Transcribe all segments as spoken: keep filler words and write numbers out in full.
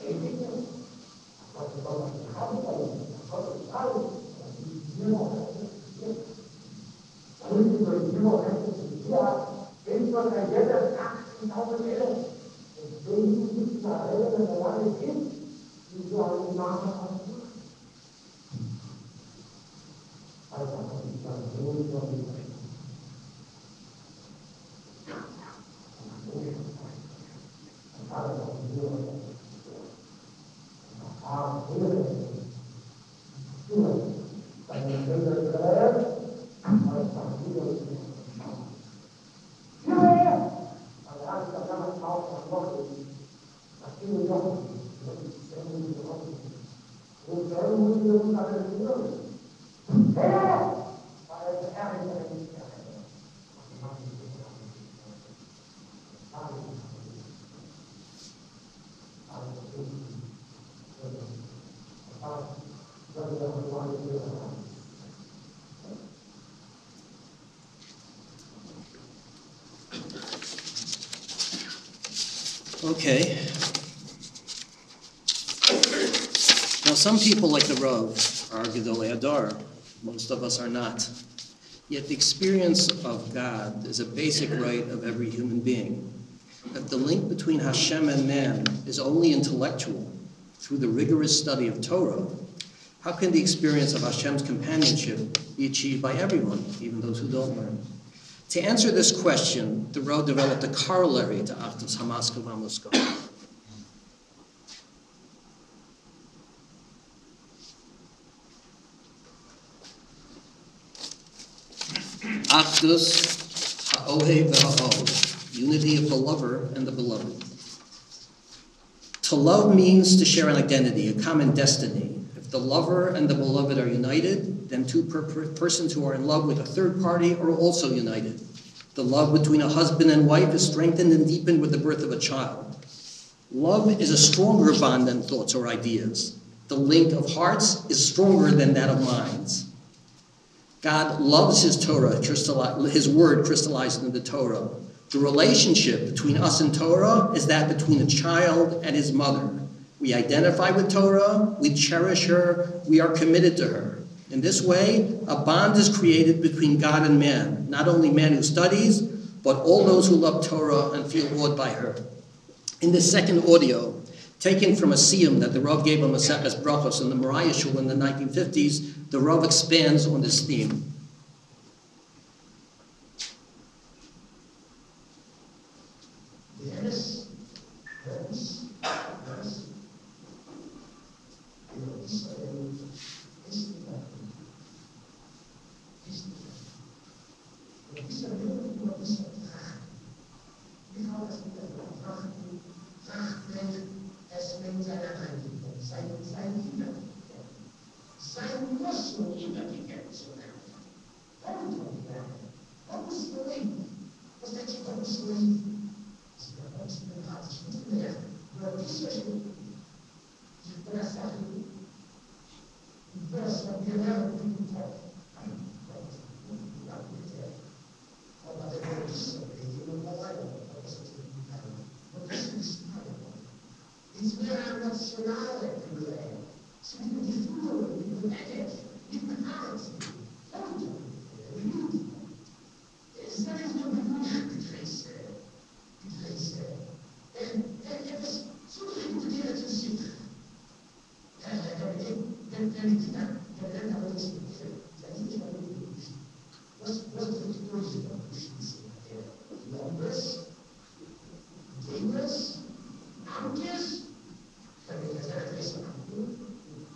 Okay. Now, some people, like the Rav, are Gedolei Hador. Most of us are not. Yet the experience of God is a basic right of every human being. If the link between Hashem and man is only intellectual, through the rigorous study of Torah, how can the experience of Hashem's companionship be achieved by everyone, even those who don't learn? To answer this question, the Rav developed a corollary to Achdus Hamaskil V'Hamuskal. Achdus Ha'ohev V'Ha'ov, unity of the lover and the beloved. To love means to share an identity, a common destiny. If the lover and the beloved are united, then two per per persons who are in love with a third party are also united. The love between a husband and wife is strengthened and deepened with the birth of a child. Love is a stronger bond than thoughts or ideas. The link of hearts is stronger than that of minds. God loves his Torah, his word crystallized in the Torah. The relationship between us and Torah is that between a child and his mother. We identify with Torah, we cherish her, we are committed to her. In this way, a bond is created between God and man, not only man who studies, but all those who love Torah and feel awed by her. In the second audio, taken from a siyum that the Rav gave on Maseches Brachos in the Moriah Shul in the nineteen fifties, the Rav expands on this theme. Yes. Yes. Yes. Sein muss nur überwiegend zu werden. Warum werden? Warum muss nur leben? Was denkt ihr, warum muss nur leben? Sie werden nicht mehr sich nicht mehr. Nur diese Schuld. Sie versagen. Das haben wir lernen im Kopf. Aber der Gott ist so, wie wir mal sagen, das ist nicht mehr. Und das ist nicht mehr. Es wäre nationale Probleme. Sie sind die Führer, die Bewegung, die Beharrung, die Minuten. Es ist nicht nur die Wunschgefäße, Gefäße. Denn etwas zu reguliert zu sich. Wenn die Kinder, der Länder aber nicht gefällt, dann ist es aber nicht. Was wird die Größe der Beschließung? Landes, Dinges, Amtes, dann wird das Adresse angehen.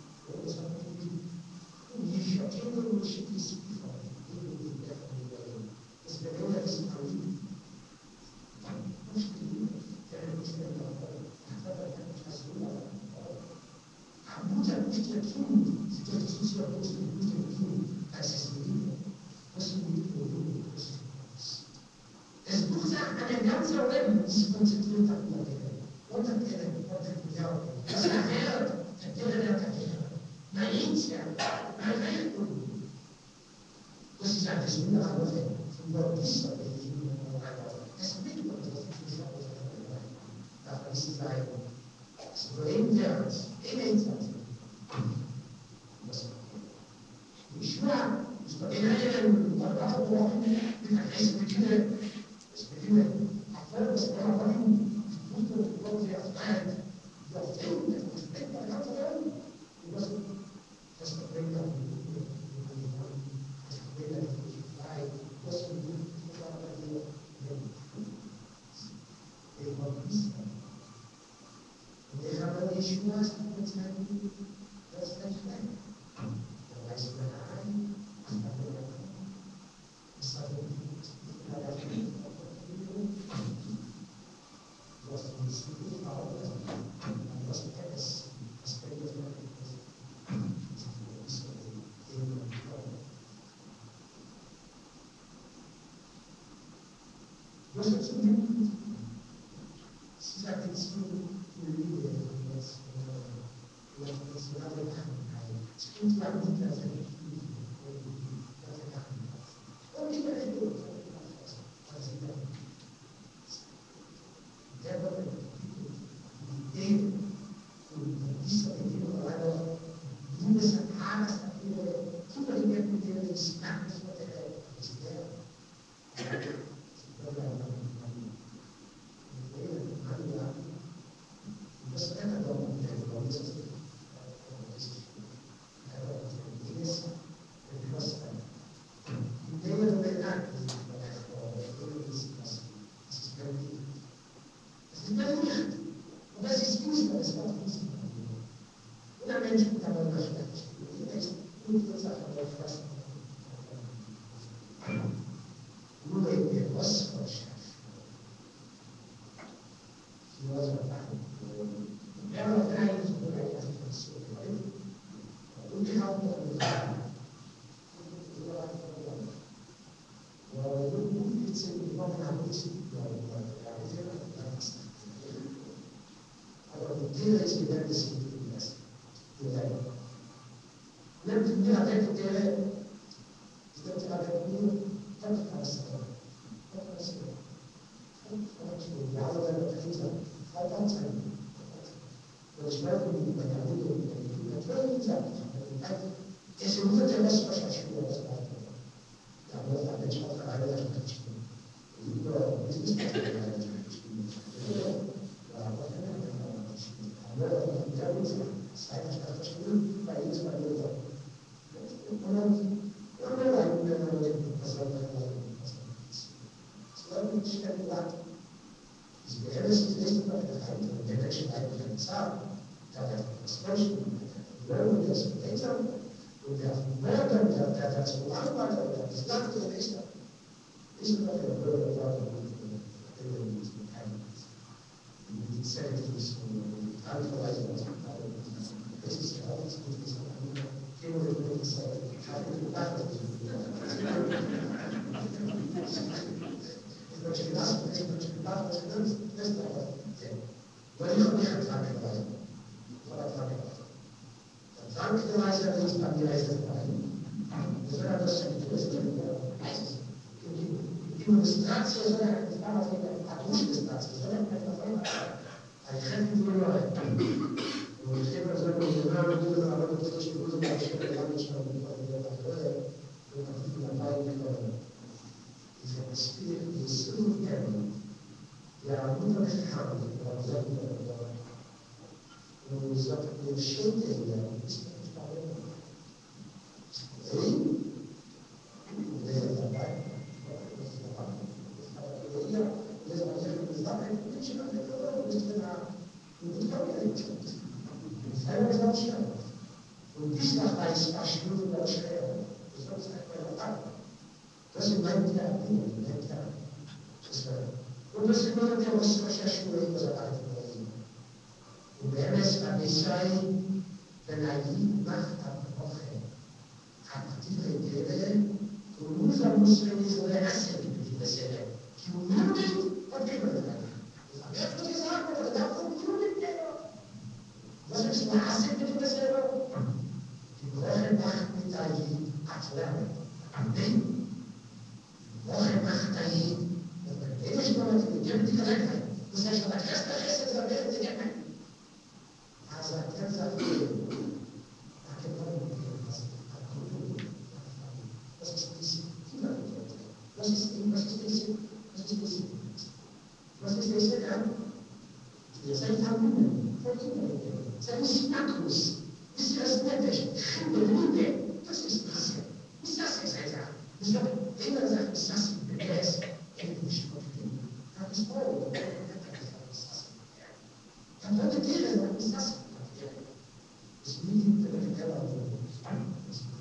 Ich habe immer nur Schickes gefallen. Das bedeutet, dass ich verliebt. Dann muss ich lieben. Der muss mir noch wollen. Aber dann ist das so. Aber Mutter nicht mehr tun. Sie dürfen sich ja bloß nicht mehr tun. Das ist Liebe. Das ist Liebe. Das Buch sagt, ein ganzer Leben ist konzentriert auf Modelle. Und auf ihre Potenzial. Das ist der Wert, der der Karriere. Na India, na Weltgrund. Das ist ein besonderer Moment. Von Gott ist er, wenn ich ihn nur noch einmal. Das ist mit Gott, das ist nicht so. Davon ist es leider. Своим делать, имеется. Ишма, что Ирен, Богатый Бог, и так есть Медине, с Медине, а ферма с Богатым, пусть он Бог я знает, я в день, я в день, Богатый Бог, и was das Problem dann, das Problem dann, weil, was wir tun, das war bei dir, ich war Priester. Und ich habe nicht nur das Bezeichen, das ist nicht schlecht. Da weiß man ein, das hat er ja. Das hat er nicht. Das hat er nicht. Du hast die Züge auch, und das Tennis, das Tennis, was ist das denn? Sie sagt jetzt nur die Liebe, jetzt, jetzt wir alle Krankenheit. Es klingt ja gut, dass er nicht lieb ist, dass er Krankenheit ist. Und ich werde es gut, dass er nicht ist. Der wird die Idee, und dieser Idee, leider, jedes Tages, ihre Zuversicht, die wir des Nachts mit der Welt ist, der das ist einer der Grundsätze. Die Dinge, die wir lernen, das ist möglich. Das ist möglich. Und das ist Fußball, das ist auch Fußball. Und ein Mensch kann man das nicht. Das ist eine gute Sache, aber ich weiß nicht. Nur wegen der Rossvorschrift. Sie war so lang. Er war drei, so bereit, dass ich das so gewollt. Und ich habe noch eine Frage. Und nun gibt es in Wochen am Wissen, aber die Tiere ist die Welt des Lebens. Die Welt. Nimmt mir eine Tiere, ich denke, aber nur Podcast. Podcast. Ja, aber wenn wir Krisen, halt anzeigen. Und ich merke, wie bei der Runde, die natürlich sagt, es ist nur der Westverschwörung, was wir haben. Ja, aber da bin ich auch alleine, dass ich nicht bin. Über dieses Material, ja, aber ich bin nicht. Aber der muss sein, dass das Spiel bei jedes Mal wieder. Und dann, und dann leiden wir dann mit, was soll man sagen, was man ist. Es wird nicht schnell gesagt, diese Beherrnis ist nicht nur der Hand, und der Menschen eigentlich eine Zahl, da der das Menschen, die Löwen, das Eltern, und der Mörder, der dazu Anwalt, der das Land der Richter, ist nur der Bürger, der die Zelt ist und die Anverweisung aus dem Fall. Das ist ja auch nicht gut gesagt. Gehen wir mit der Zeit. Ich habe gedacht, dass ich möchte gedacht, ich möchte gedacht, dass ich das ist aber weil ich habe nicht einen Tag geweisen. Ich habe einen Tag geweisen. Der Tag geweisen ist bei mir ist das Bein. Das wäre das schon die größte die Illustratio soll ja nicht damals nicht eine Atomisillustratio, sondern etwas anderes. Ein Treffen für Leute. Und ich denke, so eine Gehörde, die wir aber nicht durch die Hose mal stellen, dann ist schon die Höhe, und dann die dabei können. Diese Spiel, die so kennen, ja, nur das kann, oder so, und so, die Schuld in der, ist nicht dabei. Und der ist dabei. Und dies nach weiß, was Stunden der Schwere. Das ist einfach ein Das ist mein Tag, mein Tag. Und das ist nur der Russische Schule, was er alt und wenn es an mich sei, wenn er die Nacht abgebrochen hat, die Idee, und unser Muslim ist so der Erste, die das hier die Juden und die Juden. Wer hat gesagt, oder der von Juden, was ist eine Hasse mit dem selber? Die Woche macht mit Ayi Atlan. Amen. Die Woche macht Ayi. Das ist schon mal die Gelegenheit. Das ist schon mal das Erste, das werden Sie gerne. Amen. Це Ісус. Ісус небеш, шубе люди. Das ist passiert. Ist das jetzt ein Sache? Ich glaube, jeder sagt, ist das ein S? Englisch. Das ist wohl. Dann würde jeder sagen, ist das ein Das ist nie, wenn er die Keller das ist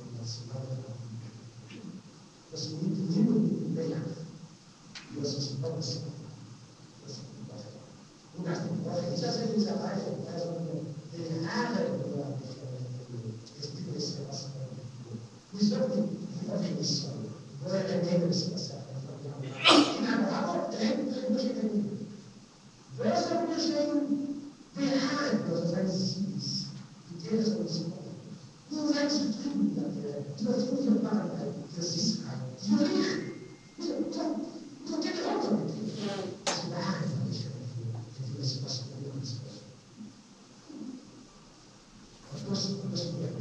das ist nie die Himmel mehr. Das ist alles. Das ist Und das ist das in dieser Weise, also die Haare, ist die größte Wasser. Wie soll die Definition, wo er der Nebel ist, was er in einem Rauch drängt, wer soll mir stehen, die Haare, also sein Sies, die Tiere soll sich kommen. Nur sein zu tun, die natürliche Wahrheit, das ist die Riech, die kommt, die geht runter mit ihm. Das ist die Wahrheit, die ich für das, was wir uns Und das, das ist mir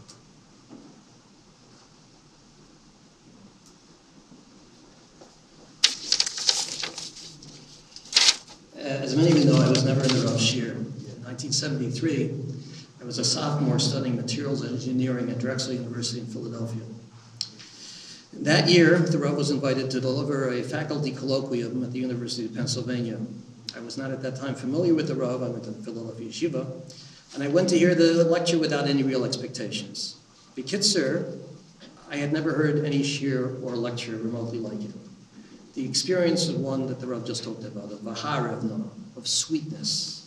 As many of you know, I was never in the Rav Shir. In nineteen seventy-three, I was a sophomore studying materials engineering at Drexel University in Philadelphia. That year, the Rav was invited to deliver a faculty colloquium at the University of Pennsylvania. I was not at that time familiar with the Rav. I went to the Philadelphia Yeshiva, and I went to hear the lecture without any real expectations. B'kitzur, I had never heard any shir or lecture remotely like it. The experience was one that the Rav just talked about, of vaharevna, of sweetness,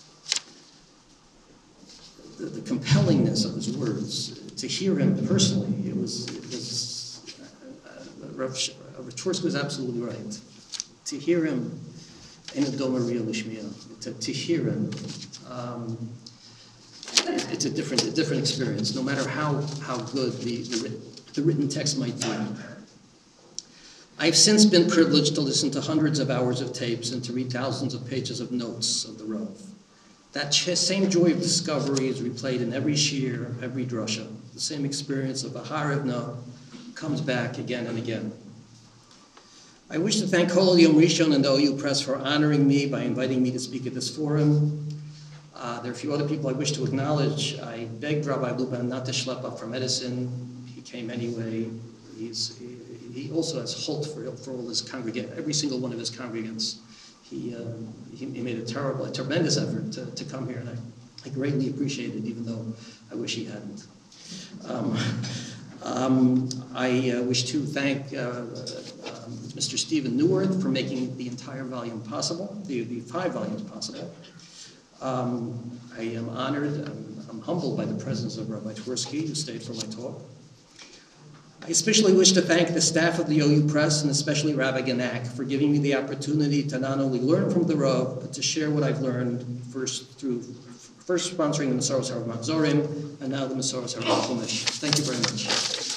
the, the compellingness of his words. To hear him personally, it was, it was uh, Rav Twersky was absolutely right. To hear him, in a Domaria Lishmiya, to, to hear him, um, it, it's a different, a different experience, no matter how, how good the, the, the written text might be. I've since been privileged to listen to hundreds of hours of tapes and to read thousands of pages of notes of the Rav. That same joy of discovery is replayed in every shir, every drasha. The same experience of vaharevna comes back again and again. I wish to thank Kol Yom Rishon and the O U Press for honoring me by inviting me to speak at this forum. Uh, there are a few other people I wish to acknowledge. I begged Rabbi Luban not to schlep up for medicine. He came anyway. He's, he, he also has Holt for, for all his congregants, every single one of his congregants. He, uh, he, he made a terrible, a tremendous effort to, to come here, and I, I greatly appreciate it, even though I wish he hadn't. Um, um, I uh, wish to thank uh, uh, um, Mister Stephen Neuwirth for making the entire volume possible, the, the five volumes possible. Um, I am honored, I'm, I'm humbled by the presence of Rabbi Twersky, who stayed for my talk. I especially wish to thank the staff of the O U Press, and especially Rabbi Genack, for giving me the opportunity to not only learn from the Rav, but to share what I've learned first through first sponsoring the Masoros HaRav Machzorim, and now the Masoros HaRav Chumash. Thank you very much.